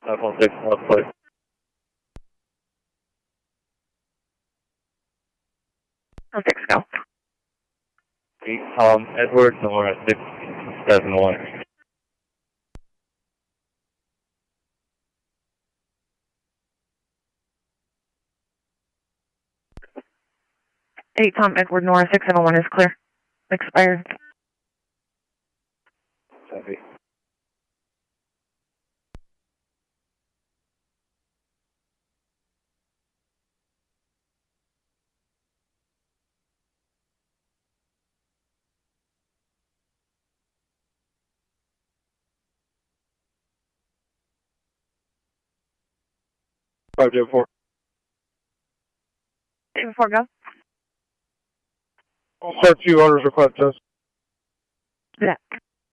516 left foot. On 6, go. Edward Nora 671. 8 Tom Edward Nora 671 is clear. Expired. Copy. Five J 4. 8-4, go. I'll start 2 orders request test. Yeah.